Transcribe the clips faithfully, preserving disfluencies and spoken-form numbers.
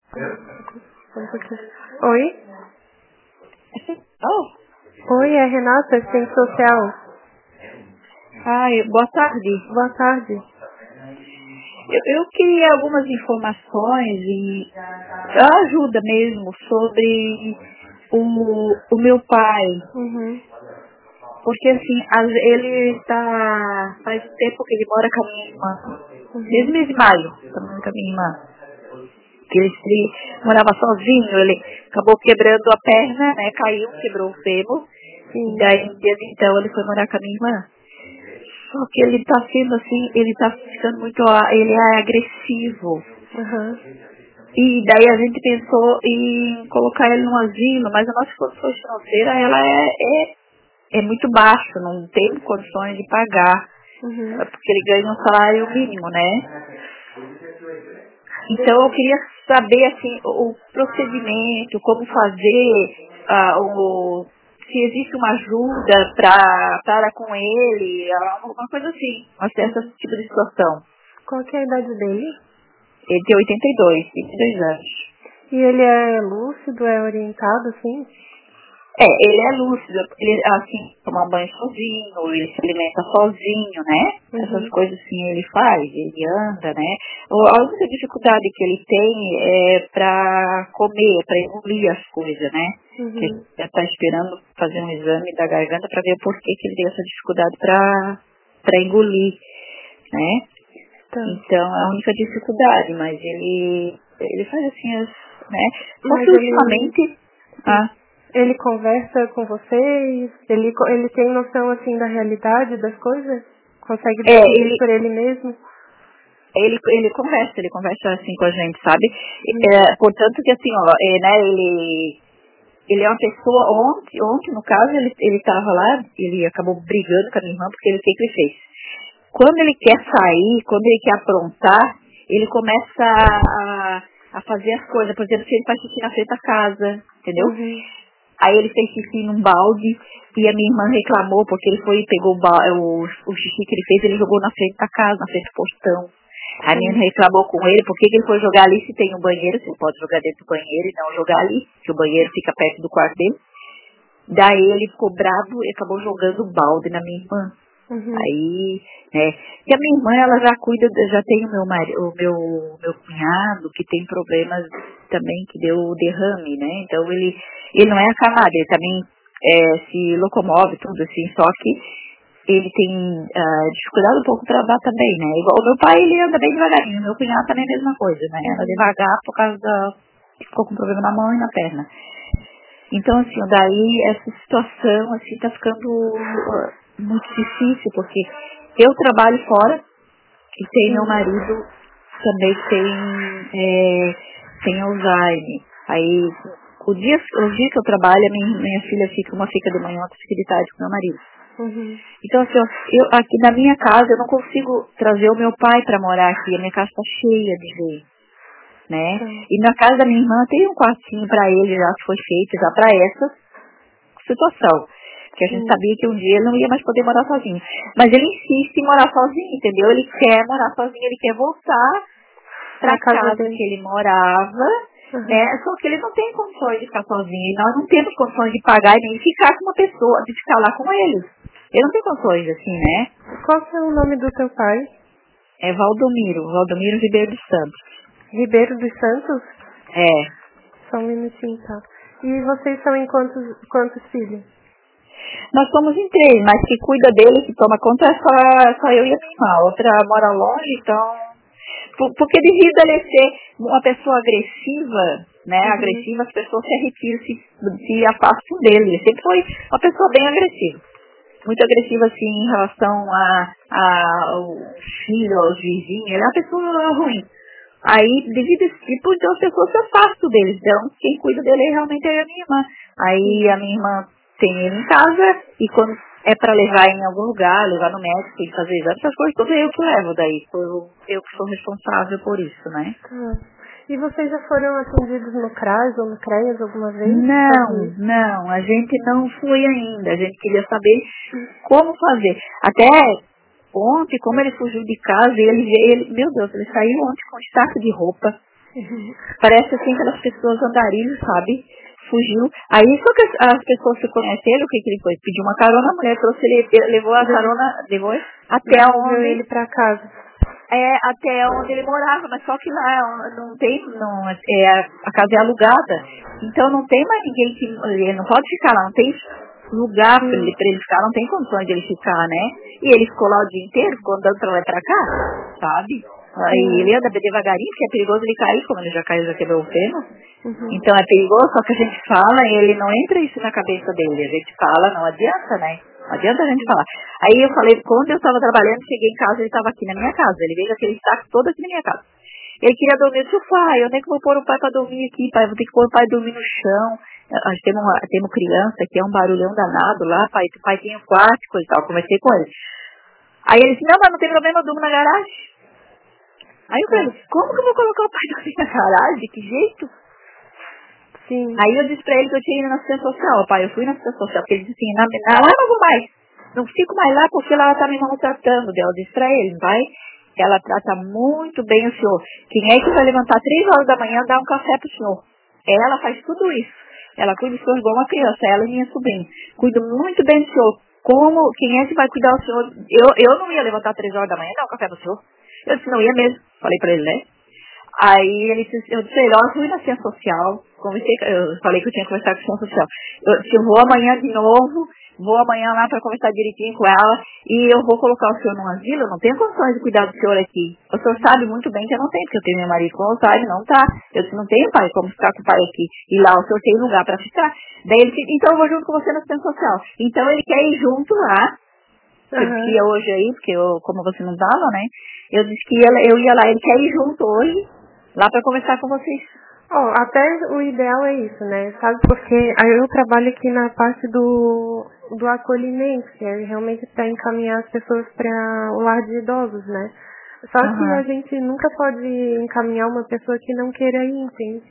Oi? Oh. Oi, é a Renata, assistente social. Ai, boa tarde. Boa tarde. Eu, eu queria algumas informações e ajuda mesmo sobre o, o meu pai. Uhum. Porque assim, as- ele está faz tempo que ele mora com a minha irmã. Uhum. Desde mês de maio, está morando com a minha irmã. Que ele, ele morava sozinho, ele acabou quebrando a perna, né? Caiu, quebrou o fêmur. Sim. E daí, desde então, ele foi morar com a minha irmã. Só que ele tá sendo assim, ele tá ficando muito, ah, ele é agressivo. Uhum. E daí a gente pensou em colocar ele num asilo, mas a nossa condição financeira, ela é, é, é muito baixa, não tem condições de pagar. Uhum. Porque ele ganha um salário mínimo, né? Então eu queria saber assim, o, o procedimento, como fazer, ah, o, se existe uma ajuda para para com ele, alguma coisa assim, acesso a esse tipo de situação. Qual que é a idade dele? Ele tem oitenta e dois, vinte e dois anos. E ele é lúcido, é orientado, assim? É, ele é lúcido, ele assim, toma banho sozinho, ele se alimenta sozinho, né? Uhum. Essas coisas assim ele faz, ele anda, né? O- A única dificuldade que ele tem é pra comer, pra engolir as coisas, né? Que Uhum. ele está esperando fazer um exame da garganta para ver por que que ele tem essa dificuldade pra, pra engolir, né? Tá. Então, é a única dificuldade, mas ele, ele faz assim, as, né? Só Mas que ele, ultimamente, ah, ele conversa com vocês? Ele, co- ele tem noção, assim, da realidade das coisas? Consegue é, decidir ele, por ele mesmo? ele, ele conversa, ele conversa assim com a gente, sabe? Uhum. É, portanto que assim, ó, é, né, ele, ele é uma pessoa, ontem, ontem no caso, ele, ele tava lá, ele acabou brigando com a minha irmã, porque ele, o que que ele fez? Quando ele quer sair, quando ele quer aprontar, ele começa a, a fazer as coisas. Por exemplo, se ele faz xixi na frente da casa, entendeu? Uhum. Aí ele fez xixi num balde e a minha irmã reclamou porque ele foi e pegou o, ba- o, o xixi que ele fez, ele jogou na frente da casa, na frente do portão. A minha irmã Sim. reclamou com ele, por que que ele foi jogar ali se tem um banheiro, você pode jogar dentro do banheiro e não jogar ali, que o banheiro fica perto do quarto dele. Daí ele ficou bravo e acabou jogando o balde na minha irmã. Uhum. Aí, né, e a minha irmã, ela já cuida, já tem o meu mari, o meu, meu cunhado, que tem problemas também, que deu derrame, né, então ele, ele não é acamado, ele também é, se locomove, tudo assim, só que ele tem ah, dificuldade um pouco para andar também, né, igual o meu pai, ele anda bem devagarinho, meu cunhado também é a mesma coisa, né, anda Uhum. devagar por causa da, ficou com problema na mão e na perna. Então, assim, daí essa situação, assim, tá ficando uh, muito difícil, porque eu trabalho fora e tem meu Sim. marido também tem, é, tem Alzheimer. Aí, o dia, o dia que eu trabalho, a minha, minha filha fica, uma fica de manhã, outra fica de tarde com meu marido. Uhum. Então, assim, ó, eu, aqui na minha casa, eu não consigo trazer o meu pai para morar aqui, a minha casa tá cheia de gente, né? Tá. E na casa da minha irmã tem um quartinho para ele já que foi feito já para essa situação. Porque a gente Sim. sabia que um dia ele não ia mais poder morar sozinho. Mas ele insiste em morar sozinho, entendeu? Ele quer morar sozinho, ele quer voltar para Na a casa casa dele. que ele morava, né? Uhum. Só que ele não tem condições de ficar sozinho. E nós não temos condições de pagar e nem ficar com uma pessoa, de ficar lá com ele. Ele não tem condições, assim, né? Qual que é o nome do teu pai? É Valdomiro, Valdomiro Ribeiro dos Santos. Ribeiro dos Santos? É. Só um minutinho, tá. E vocês são em quantos, quantos filhos? Nós somos em três, mas que cuida dele, que toma conta é só, só eu e a minha irmã. A outra mora longe, então... Por- Porque devido a ele ser uma pessoa agressiva, né? Uhum. Agressiva, as pessoas se arrepiam, se, se afastam dele. Ele sempre foi uma pessoa bem agressiva. Muito agressiva, assim, em relação a, a, aos filhos, aos vizinhos. Ele é uma pessoa ruim. Aí, devido a esse tipo, então as pessoas se afastam dele. Então, quem cuida dele realmente é a minha irmã. Aí, a minha irmã tem ele em casa e quando é pra levar em algum lugar, levar no médico, tem que fazer exame, essas coisas todas eu que levo daí. Eu, eu que sou responsável por isso, né? Tá. E vocês já foram atendidos no CRAS ou no CREAS alguma vez? Não, Sabe? não, a gente não foi ainda. A gente queria saber como fazer. Até ontem, como ele fugiu de casa, ele, ele meu Deus, ele saiu ontem com um saco de roupa. Parece assim aquelas pessoas andarilhos, sabe? Fugiu. Aí só que as, as pessoas se conheceram, o que, que ele foi? Pediu uma carona, a mulher trouxe ele, ele levou a carona, levou até onde ele pra casa. É, até onde ele morava, mas só que lá não tem, não, é, a casa é alugada, então não tem mais ninguém que, ele não pode ficar lá, não tem lugar para ele, pra ele ficar, não tem condições de ele ficar, né? E ele ficou lá o dia inteiro, ficou andando pra lá e pra cá, sabe? Aí ele anda devagarinho, porque é perigoso ele cair, como ele já caiu, já quebrou o feno. Uhum. Então é perigoso, só que a gente fala e ele não entra isso na cabeça dele. A gente fala, não adianta, né? Não adianta a gente falar. Aí eu falei, quando eu estava trabalhando, cheguei em casa, ele estava aqui na minha casa. Ele veio com aquele saco todo aqui na minha casa. Ele queria dormir, eu disse, pai, onde é que eu vou pôr o pai para dormir aqui, pai? Eu vou ter que pôr o pai dormir no chão. Nós temos, uma, temos criança que é um barulhão danado lá, pai, o pai tem um quarto, coisa e tal. Comecei com ele. Aí ele disse, não, mas não tem problema, eu durmo na garagem. Aí eu falei, como que eu vou colocar o pai dormir na garagem? Que jeito? Sim. Aí eu disse pra ele que eu tinha ido na assistência social, pai, eu fui na assistência social, porque ele disse assim, na, na, lá eu não vou mais, não fico mais lá porque lá ela tá me maltratando. Eu disse pra ele, vai, ela trata muito bem o senhor. Quem é que vai levantar três horas da manhã e dar um café pro senhor? Ela faz tudo isso. Ela cuida do senhor igual uma criança, ela e minha sobrinha. Cuido muito bem do senhor. Como, quem é que vai cuidar do senhor? Eu, eu não ia levantar três horas da manhã e dar um café pro senhor. Eu disse, não ia mesmo. Falei pra ele, né? Aí ele disse, eu disse, ó, eu fui na ciência social, conversei, eu falei que eu tinha que conversar com a ciência social. Eu disse, eu vou amanhã de novo, vou amanhã lá para conversar direitinho com ela e eu vou colocar o senhor num asilo, eu não tenho condições de cuidar do senhor aqui. O senhor sabe muito bem que eu não tenho, porque eu tenho meu marido com Alzheimer, não tá. Eu disse, não tenho pai, como ficar com o pai aqui. E lá o senhor tem lugar para ficar. Daí ele disse, então eu vou junto com você na ciência social. Então ele quer ir junto lá. Eu disse que ia hoje aí, porque eu, como você não dava, né? Eu disse que ia, eu ia lá, ele quer ir junto hoje, lá para conversar com vocês. Oh, até o ideal é isso, né? Sabe, porque aí eu trabalho aqui na parte do, do acolhimento, que é realmente para encaminhar as pessoas para o lar de idosos, né? Só uhum. que a gente nunca pode encaminhar uma pessoa que não queira ir, entende?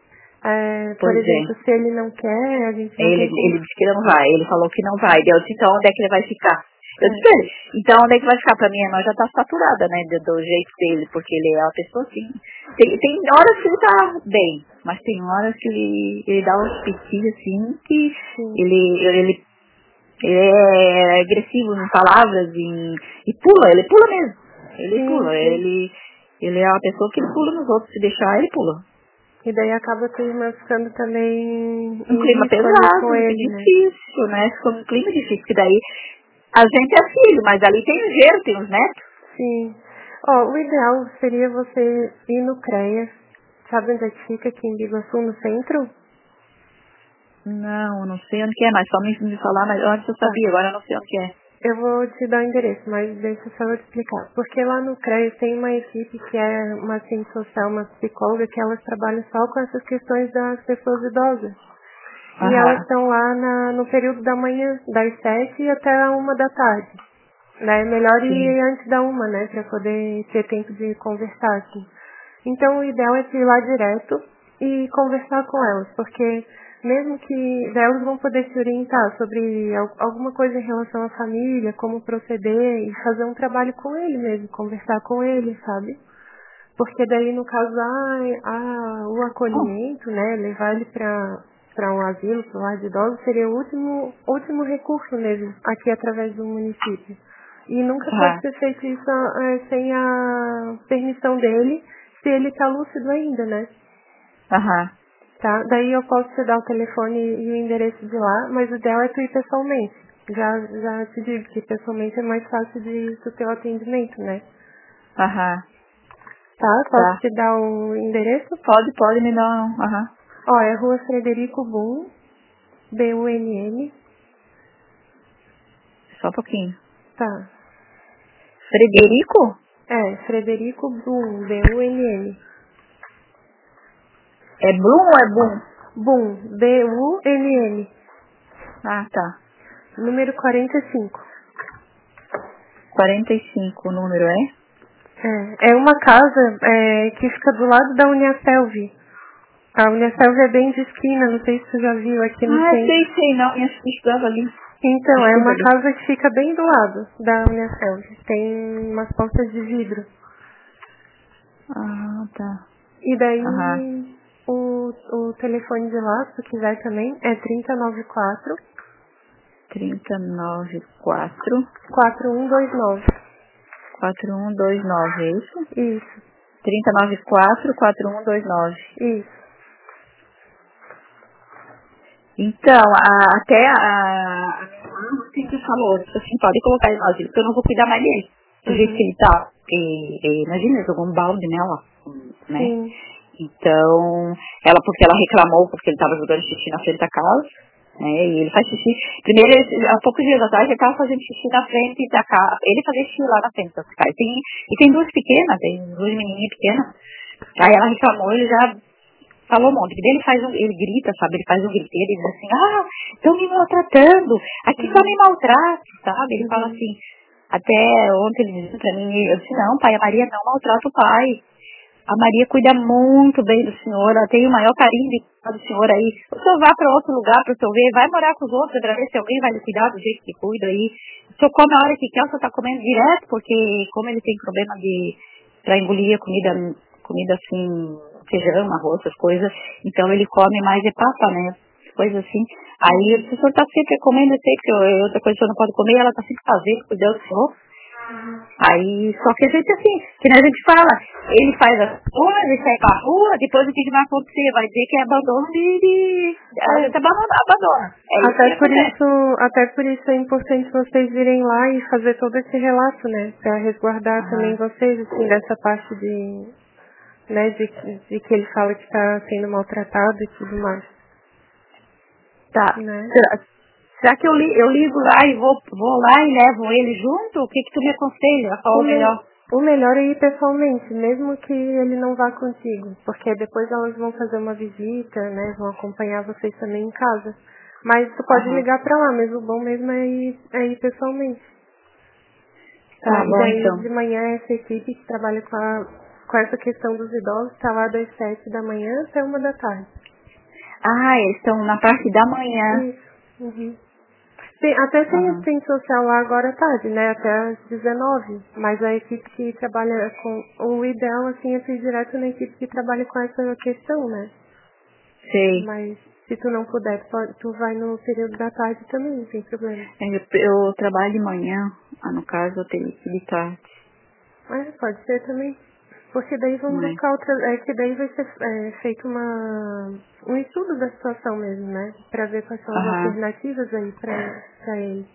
É, por pois exemplo, é. se ele não quer, a gente não ele, tem como... ele disse que não vai, ele falou que não vai. Eu disse, então onde é que ele vai ficar? Eu disse, ele, então onde é que vai ficar? Pra minha irmã já tá saturada, né, do, do jeito dele, porque ele é uma pessoa assim. Tem, tem horas que ele tá bem, mas tem horas que ele, ele dá uns pitinhos assim, que ele, ele, ele é agressivo em palavras em, e pula, ele pula mesmo. Ele sim, pula, sim. Ele, ele é uma pessoa que pula nos outros, se deixar ele pula. E daí acaba a irmã ficando também um clima pesado, com ele, difícil, né? né? Ficou um clima difícil, que daí a gente é filho, mas ali tem o gero, tem os netos. Sim. Ó, oh, o ideal seria você ir no CREA. Sabe onde é que fica? Aqui em Biguaçu, no centro? Não, não sei onde que é, mas só me, me falar, mas antes eu sabia, tá. Agora eu não sei onde que é. Eu vou te dar o endereço, mas deixa só eu te explicar. Porque lá no CREA tem uma equipe que é uma assistente social, uma psicóloga, que elas trabalham só com essas questões das pessoas idosas. Aham. E elas estão lá na, no período da manhã, das sete até a uma da tarde. Né? É melhor ir Sim. antes da uma, né? Pra poder ter tempo de conversar, assim. Então o ideal é ir lá direto e conversar com elas, porque mesmo que elas vão poder se orientar sobre alguma coisa em relação à família, como proceder e fazer um trabalho com ele mesmo, conversar com ele, sabe? Porque daí no caso ah, ah, o acolhimento, né, levar ele para para um asilo, para um lar de idosos, seria o último, último recurso mesmo, aqui através do município. E nunca ah. pode ser feito isso é, sem a permissão dele, se ele está lúcido ainda, né? Aham. Tá? Daí eu posso te dar o telefone e o endereço de lá, mas o dela é tu ir pessoalmente. Já, já te digo que pessoalmente é mais fácil de tu ter o atendimento, né? Aham. Tá? Posso tá. te dar o endereço? Pode, pode me dar um. Aham. Ó, é Rua Frederico Bunn, B U N N. Só um pouquinho. Tá. Frederico? É, Frederico Bunn, B U N N. É Blum ou é Boom? Boom, B U N N. Ah, tá. Número quarenta e cinco. quarenta e cinco o número, é? É, é uma casa é, que fica do lado da Uniaselv. A Uniaselv é bem de esquina, não sei se você já viu aqui no ah, centro. Ah, sei, sei, não, minha filha estudava ali. Então, é uma ali. casa que fica bem do lado da Uniaselv. Tem umas portas de vidro. Ah, tá. E daí, Uhum. o, o telefone de lá, se tu quiser também, é trinta e nove quatro, trinta e nove quatro, quatro um dois nove. quatro um dois nove, é isso? Isso, trinta e nove quatro, quatro um dois nove. isso. Então, a, até a, a minha irmã sempre falou, disse assim, pode colocar ele no asilo, porque eu não vou cuidar mais dele. Do jeito Uhum. que ele tá. E, e, imagina, jogou um balde nela, né? Sim. Então, ela, porque ela reclamou porque ele tava jogando xixi na frente da casa, né? E ele faz xixi. Primeiro, ele, há poucos dias atrás, ele tava fazendo xixi na frente da casa. Ele fazia xixi lá na frente da casa. Tem, e tem duas pequenas, tem duas menininhas pequenas. Aí ela reclamou, ele já falou um monte. E daí ele faz um, ele grita, sabe? Ele faz um griteiro e diz assim, ah, estão me maltratando, aqui só Uhum. me maltrate, sabe? Ele Uhum. fala assim, até ontem ele disse pra mim, eu disse, não, pai, a Maria não maltrata o pai. A Maria cuida muito bem do senhor, ela tem o maior carinho de cuidar do senhor aí. O senhor vá para outro lugar para o senhor ver, vai morar com os outros para ver se alguém vai lhe cuidar do jeito que cuida aí. O senhor come a hora que quer, o senhor está comendo direto, porque como ele tem problema de para engolir a comida, comida assim, feijão, arroz, essas coisas, então ele come mais de papa, né? Coisas assim. Aí o senhor está sempre comendo, eu sei que eu- outra coisa que o senhor não pode comer, ela está sempre fazendo, cuidando do senhor. Aí, só que a gente assim, que nem a gente fala, ele faz as coisas, ele sai pra rua, depois o que que vai acontecer? Vai dizer que é abandono de... de a É. gente abandona, abandona. É isso que Até por acontece. isso, até por isso é importante vocês virem lá e fazer todo esse relato, né? Pra resguardar Aham. também vocês, assim, dessa parte de, né, de, de que ele fala que tá sendo maltratado e tudo mais, Tá. né? Será, será que eu, li, eu ligo lá e vou, vou lá e levo ele junto? O que que tu me aconselha? Qual O, o melhor? me, o melhor é ir pessoalmente, mesmo que ele não vá contigo, porque depois elas vão fazer uma visita, né? Vão acompanhar vocês também em casa. Mas tu pode Aham. ligar pra lá, mas o bom mesmo é ir, é ir pessoalmente. Tá Tá, e bom, daí então. de manhã essa equipe que trabalha com, a, com essa questão dos idosos está lá das sete da manhã até uma da tarde. Ah, eles estão na parte da manhã. Isso. Uhum. Tem, até tem Aham. assistente social lá agora à tarde, né? Até às dezenove. Mas a equipe que trabalha com. O ideal, assim, é ser direto na equipe que trabalha com essa questão, né? Sei. Mas se tu não puder, tu, pode- tu vai no período da tarde também, não tem problema. Eu, eu trabalho de manhã, ah, no caso eu tenho que ir de tarde, É, pode ser também. Porque daí vamos né? buscar outra. É que daí vai ser é, feito uma, um estudo da situação mesmo, né? Pra ver quais são as Aham. alternativas aí pra, pra ele.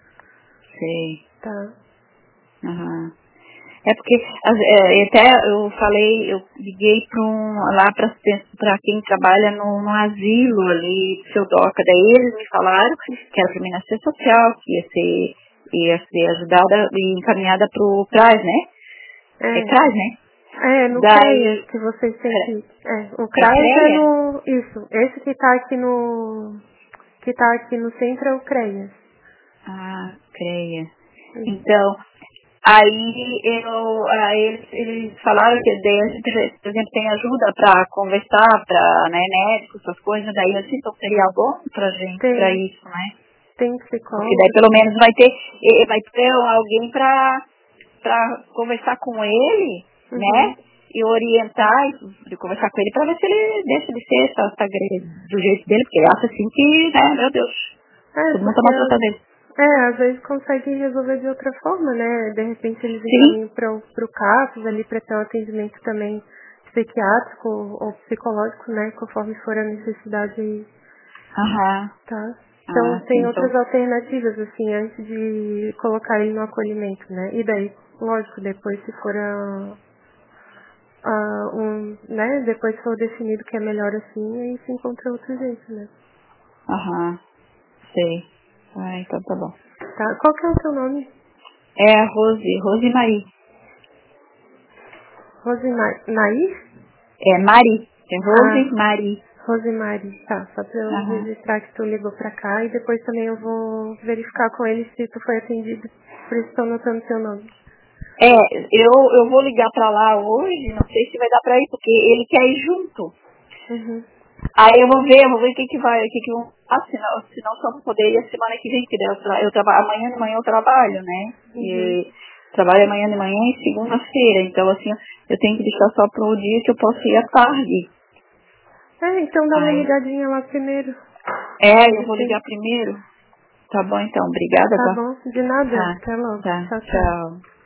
Sei. Tá. Aham. É porque as- é, até eu falei, eu liguei para um, lá para quem trabalha no, no asilo ali, seu Doca, daí eles me falaram que era para mim nascer social, que ia ser, ia ser ajudada e encaminhada pro CRAS, né? É É. CRAS, né? É, no CRAS Daí, que vocês têm é, que. É, o é CRAS é CREA? no. Isso. Esse que tá aqui no. Que tá aqui no centro é o CREAS. Ah, CREA. Isso. Então, aí eu, aí eles, eles falaram que daí a gente, por exemplo, tem ajuda para conversar, para, né, médicos, essas coisas, daí eu disse, então seria bom pra gente, para Tem. isso, né? Tem Porque daí psicólogo, pelo tem. menos vai ter, eh, vai ter alguém para para conversar com ele, Uhum. né? E orientar, e de conversar com ele para ver se ele deixa de ser essa, essa gre- do jeito dele, porque ele acha assim que, né, meu Deus, É, todo mundo tá porque maltratando ele. é, às vezes consegue resolver de outra forma, né? De repente eles Sim, encaminham para o CAPS ali para ter um atendimento também psiquiátrico ou psicológico, né? Conforme for a necessidade, aham, tá? Então ah, sim, tem então, outras alternativas, assim, antes de colocar ele no acolhimento, né? E daí, lógico, depois se for a, a um, né? Depois for definido que é melhor assim, aí se encontra outro jeito, né? aham, sei. Ah, então tá bom. Tá? Qual que é o seu nome? É a Rose, Rose Marie. Rosemar Nair? É Mari, é Ah, Rose Marie. Rosemary, tá, só pra eu Aham. registrar que tu ligou pra cá e depois também eu vou verificar com ele se tu foi atendido, por isso tô anotando seu nome. É, eu, eu vou ligar pra lá hoje, não sei se vai dar pra ir, porque ele quer ir junto. Uhum, Aí eu vou ver, eu vou ver o que que vai, o que que vão fazer, senão, senão só vou poder ir a semana que vem, que daí eu, tra eu trabalho, amanhã de manhã eu trabalho, né? uhum, E trabalho amanhã de manhã e segunda-feira. Então, assim, eu tenho que deixar só para o dia que eu posso ir à tarde. É, então dá uma Ai. ligadinha lá primeiro. É, eu vou ligar primeiro. Tá bom, então. Obrigada, Tá tá? bom, de nada. Tá, Até logo. tá. Tchau, tchau. Tchau.